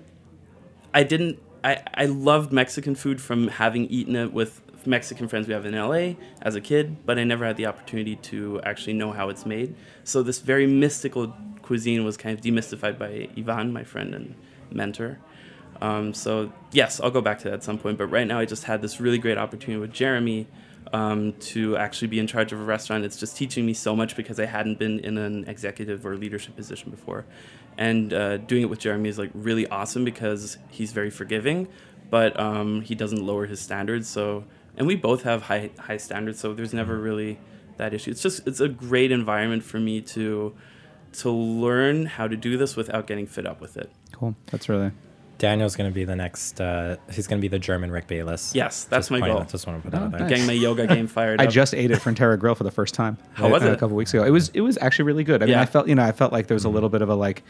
Speaker 5: I didn't. I, I loved Mexican food from having eaten it with Mexican friends we have in L A as a kid, but I never had the opportunity to actually know how it's made. So this very mystical cuisine was kind of demystified by Ivan, my friend and mentor. Um, so yes, I'll go back to that at some point. But right now, I just had this really great opportunity with Jeremy um, to actually be in charge of a restaurant. It's just teaching me so much because I hadn't been in an executive or leadership position before. And uh, doing it with Jeremy is like really awesome because he's very forgiving, but um, he doesn't lower his standards. So, and we both have high high standards, so there's never really that issue. It's just it's a great environment for me to to learn how to do this without getting fed up with it.
Speaker 3: Cool. That's really...
Speaker 4: Daniel's going to be the next. Uh, he's going to be the German Rick Bayless.
Speaker 5: Yes, that's
Speaker 4: Just
Speaker 5: my
Speaker 4: point-
Speaker 5: goal.
Speaker 4: Just want to put that
Speaker 3: Oh,
Speaker 4: out there.
Speaker 3: nice.
Speaker 5: Getting my yoga game fired
Speaker 3: I
Speaker 5: up.
Speaker 3: just ate it from Terra Grill for the first time.
Speaker 5: How was
Speaker 3: a,
Speaker 5: it?
Speaker 3: A couple weeks ago. It was it was actually really good. I mean,
Speaker 5: Yeah.
Speaker 3: I felt you know I felt like there was a little bit of a like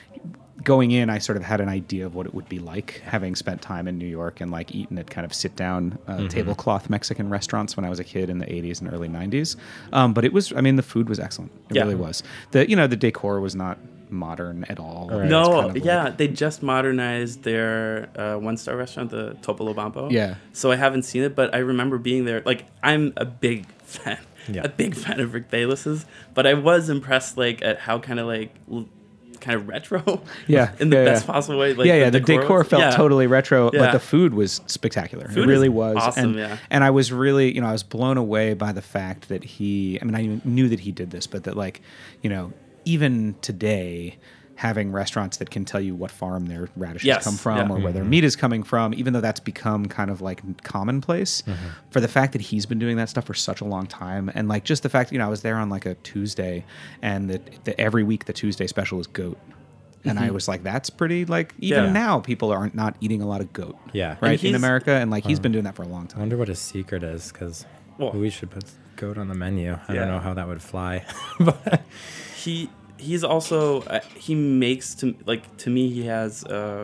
Speaker 3: going in. I sort of had an idea of what it would be like having spent time in New York and like eaten at kind of sit down uh, tablecloth Mexican restaurants when I was a kid in the eighties and early nineties. Um, but it was I mean the food was excellent. It
Speaker 5: Yeah.
Speaker 3: really was. The you know the decor was not modern at all.
Speaker 4: Right.
Speaker 3: It's
Speaker 5: No,
Speaker 3: kind of like-
Speaker 5: yeah, they just modernized their uh, one-star restaurant, the Topolobampo.
Speaker 3: Yeah.
Speaker 5: So I haven't seen it, but I remember being there. Like, I'm a big fan,
Speaker 4: Yeah.
Speaker 5: a big fan of Rick Bayless's, but I was impressed, like, at how kind of like, l- kind of retro.
Speaker 3: Yeah,
Speaker 5: in the
Speaker 3: yeah,
Speaker 5: best
Speaker 3: yeah.
Speaker 5: possible way. Like,
Speaker 3: yeah, yeah. The decor
Speaker 5: was-
Speaker 3: felt
Speaker 5: yeah.
Speaker 3: totally retro,
Speaker 5: Yeah.
Speaker 3: but the food was spectacular.
Speaker 5: Food
Speaker 3: it really
Speaker 5: is
Speaker 3: was.
Speaker 5: awesome,
Speaker 3: and,
Speaker 5: yeah.
Speaker 3: and I was really, you know, I was blown away by the fact that he. I mean, I knew that he did this, but that, like, you know, even today, having restaurants that can tell you what farm their radishes
Speaker 5: Yes,
Speaker 3: come from
Speaker 5: yeah.
Speaker 3: or where their meat is coming from, even though that's become kind of like commonplace, for the fact that he's been doing that stuff for such a long time, and like just the fact, you know, I was there on like a Tuesday, and that, that every week the Tuesday special is goat. And I was like, that's pretty, like, even
Speaker 5: Yeah.
Speaker 3: now people aren't not eating a lot of goat.
Speaker 4: Yeah.
Speaker 3: Right?
Speaker 5: And
Speaker 3: In
Speaker 5: he's-
Speaker 3: America. And, like, he's been doing that for a long
Speaker 4: I
Speaker 3: time.
Speaker 4: wonder what his secret is, because
Speaker 5: Well-
Speaker 4: we should put goat on the menu. I
Speaker 5: Yeah.
Speaker 4: don't know how that would fly. but
Speaker 5: he he's also uh, he makes to like to me he has uh,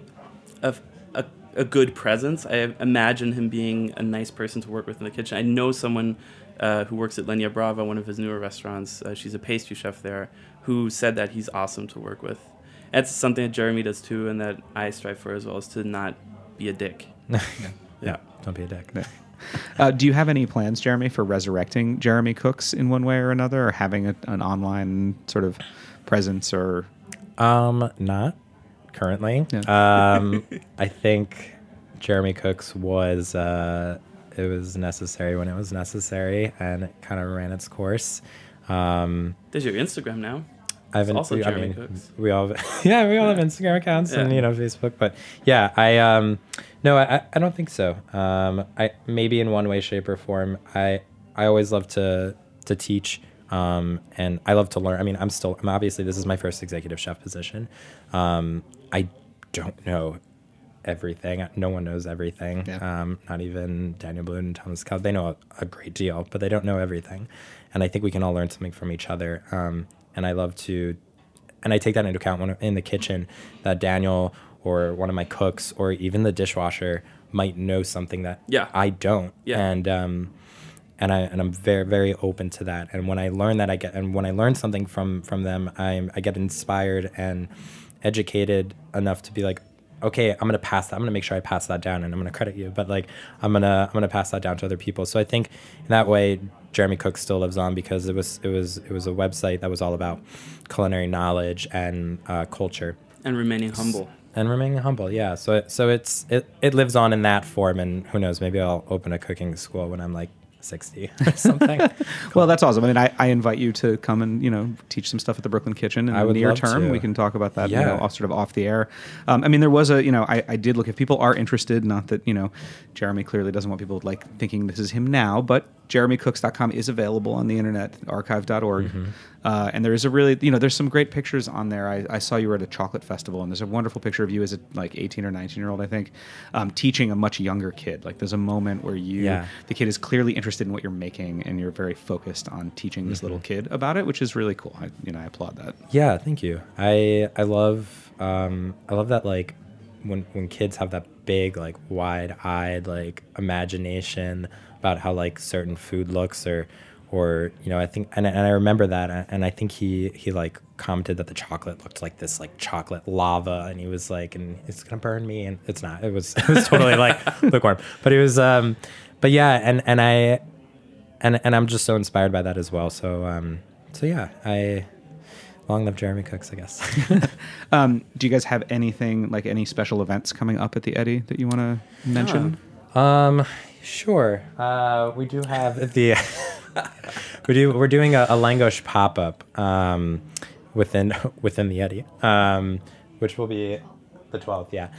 Speaker 5: a, a a good presence. I imagine him being a nice person to work with in the kitchen. I know someone uh, who works at Lenia Brava, one of his newer restaurants. Uh, she's a pastry chef there, who said that he's awesome to work with. That's something that Jeremy does too, and that I strive for as well, is to not be a dick.
Speaker 4: yeah, don't be a dick.
Speaker 3: Yeah. Uh, do you have any plans, Jeremy, for resurrecting Jeremy Cooks in one way or another, or having a, an online sort of presence or?
Speaker 4: Um, not currently.
Speaker 3: Yeah.
Speaker 4: Um, I think Jeremy Cooks was uh, it was necessary when it was necessary, and it kind of ran its course. Um,
Speaker 5: There's your Instagram now.
Speaker 4: I haven't.
Speaker 5: also
Speaker 4: I
Speaker 5: Jeremy
Speaker 4: mean,
Speaker 5: Cooks.
Speaker 4: we all, yeah, we all have Instagram accounts and
Speaker 5: Yeah.
Speaker 4: you know Facebook, but yeah, I um, no, I, I don't think so. Um, I maybe in one way, shape, or form. I I always love to to teach, um, and I love to learn. I mean, I'm still. I'm obviously this is my first executive chef position. Um, I don't know everything. No one knows everything.
Speaker 3: Yeah.
Speaker 4: Um, not even Daniel Boone and Thomas Cow. They know a, a great deal, but they don't know everything. And I think we can all learn something from each other. Um, and I love to, and I take that into account when I'm in the kitchen, that Daniel or one of my cooks or even the dishwasher might know something that
Speaker 5: Yeah.
Speaker 4: I don't.
Speaker 5: Yeah.
Speaker 4: And um, and I and I'm very very open to that. And when I learn that, I get and when I learn something from from them, I'm I get inspired and educated enough to be like, okay, I'm gonna pass that. I'm gonna make sure I pass that down, and I'm gonna credit you. But like, I'm gonna I'm gonna pass that down to other people. So I think in that way, Jeremy Cook still lives on because it was it was it was a website that was all about culinary knowledge and uh, culture
Speaker 5: And remaining humble.
Speaker 4: and remaining humble. Yeah. So it, so it's it it lives on in that form, and who knows? Maybe I'll open a cooking school when I'm like sixty or something.
Speaker 3: Well, that's awesome. I mean, I, I invite you to come and, you know, teach some stuff at the Brooklyn Kitchen in
Speaker 4: I
Speaker 3: the
Speaker 4: would
Speaker 3: near
Speaker 4: love
Speaker 3: term.
Speaker 4: to.
Speaker 3: We can talk about that, you
Speaker 4: Yeah.
Speaker 3: know, off, sort of off the air. Um, I mean, there was a, you know, I, I did look, if people are interested, not that, you know, Jeremy clearly doesn't want people like thinking this is him now, but jeremy cooks dot com is available on the internet, archive dot org.
Speaker 4: Mm-hmm.
Speaker 3: Uh, and there is a really, you know, there's some great pictures on there. I, I saw you were at a chocolate festival, and there's a wonderful picture of you as a like eighteen or nineteen year old, I think, um, teaching a much younger kid. Like there's a moment where you,
Speaker 4: Yeah.
Speaker 3: the kid is clearly interested in what you're making, and you're very focused on teaching this little kid about it, which is really cool. I, you know, I applaud that.
Speaker 4: Yeah, thank you. I I love um I love that like when when kids have that big like wide-eyed like imagination about how like certain food looks or or you know I think and, and I remember that and I think he he like commented that the chocolate looked like this like chocolate lava and he was like and it's gonna burn me and it's not it was it was totally like lukewarm but it was um but yeah and and I and and I'm just so inspired by that as well so um so yeah I long live Jeremy Cooks, I guess.
Speaker 3: Um, do you guys have anything like any special events coming up at the Eddy that you want to mention?
Speaker 4: Um, sure. Uh, we do have the we do we're doing a, a Langosh pop up um, within within the Eddy, um, which will be the twelfth. Yeah,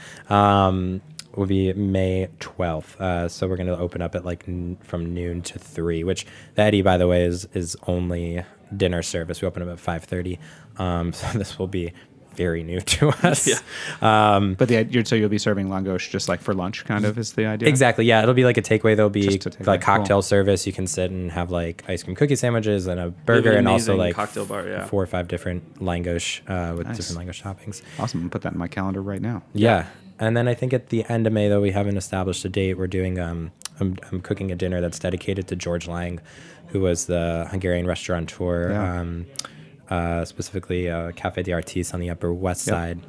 Speaker 4: um, will be May twelfth. Uh, so we're going to open up at like n- from noon to three. Which the Eddy, by the way, is is only dinner service. We open up at five thirty. Um, so this will be very new to us.
Speaker 5: Yeah.
Speaker 4: Um,
Speaker 3: But the you're, so you'll be serving langosh just like for lunch, kind of, is the idea.
Speaker 4: Exactly. Yeah, it'll be like a takeaway. There'll be
Speaker 3: Just a takeaway,
Speaker 4: like cocktail
Speaker 3: cool.
Speaker 4: service. You can sit and have like ice cream cookie sandwiches and a
Speaker 5: an
Speaker 4: burger, and also
Speaker 5: amazing
Speaker 4: like
Speaker 5: cocktail bar, yeah.
Speaker 4: four or five different langosh uh, with
Speaker 3: Nice.
Speaker 4: different langosh toppings.
Speaker 3: Awesome. I'll put that in my calendar right now.
Speaker 4: Yeah. And then I think at the end of May, though, we haven't established a date. We're doing um, I'm, I'm cooking a dinner that's dedicated to George Lang, who was the Hungarian restaurateur.
Speaker 3: Yeah.
Speaker 4: Um, uh, specifically uh, Café des Artistes on the Upper West
Speaker 3: Yep.
Speaker 4: Side.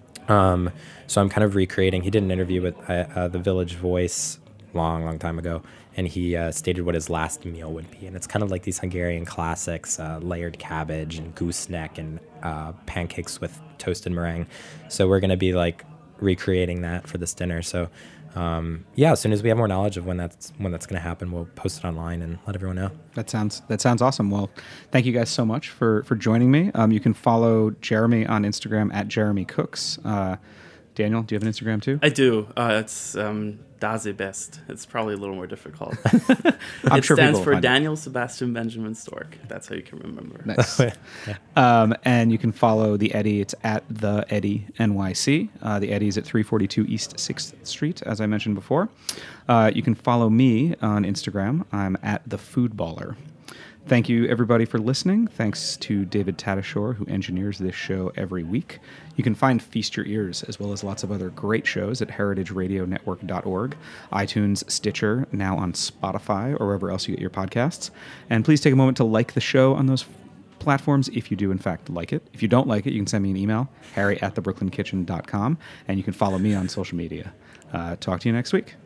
Speaker 4: Um, so I'm kind of recreating. He did an interview with uh, uh, the Village Voice long, long time ago, and he uh, stated what his last meal would be. And it's kind of like these Hungarian classics, uh, layered cabbage and gooseneck and uh, pancakes with toasted meringue. So we're going to be like recreating that for this dinner. So um, yeah, as soon as we have more knowledge of when that's when that's going to happen, we'll post it online and let everyone know.
Speaker 3: That sounds that sounds awesome. Well, thank you guys so much for for joining me. Um, you can follow Jeremy on Instagram at Jeremy Cooks. Uh, Daniel, do you have an Instagram too?
Speaker 5: I do. Uh, it's um, Daze Best. It's probably a little more difficult.
Speaker 3: I'm
Speaker 5: it
Speaker 3: sure
Speaker 5: stands
Speaker 3: people will
Speaker 5: for
Speaker 3: find it.
Speaker 5: Daniel Sebastian Benjamin Stork. That's how you can remember.
Speaker 3: Nice. um, and you can follow the Eddy. It's at the Eddy N Y C. Uh, the Eddy is at three forty-two East sixth Street, as I mentioned before. Uh, you can follow me on Instagram. I'm at the Food Baller. Thank you, everybody, for listening. Thanks to David Tadashore, who engineers this show every week. You can find Feast Your Ears, as well as lots of other great shows at heritage radio network dot org, iTunes, Stitcher, now on Spotify, or wherever else you get your podcasts. And please take a moment to like the show on those platforms if you do, in fact, like it. If you don't like it, you can send me an email, harry at the brooklyn kitchen dot com, and you can follow me on social media. Uh, talk to you next week.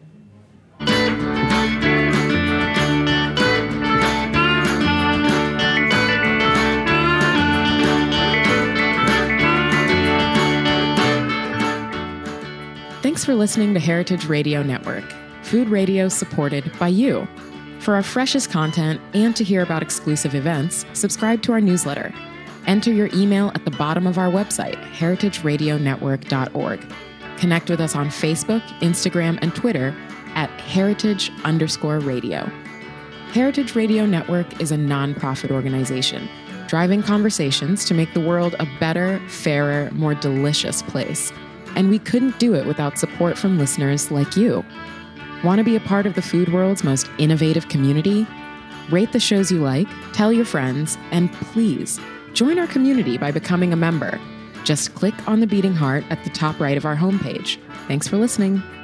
Speaker 8: Thanks for listening to Heritage Radio Network, food radio supported by you. For our freshest content and to hear about exclusive events, subscribe to our newsletter. Enter your email at the bottom of our website, heritage radio network dot org. Connect with us on Facebook, Instagram, and Twitter at heritage underscore radio. Heritage Radio Network is a nonprofit organization driving conversations to make the world a better, fairer, more delicious place. And we couldn't do it without support from listeners like you. Want to be a part of the food world's most innovative community? Rate the shows you like, tell your friends, and please join our community by becoming a member. Just click on the beating heart at the top right of our homepage. Thanks for listening.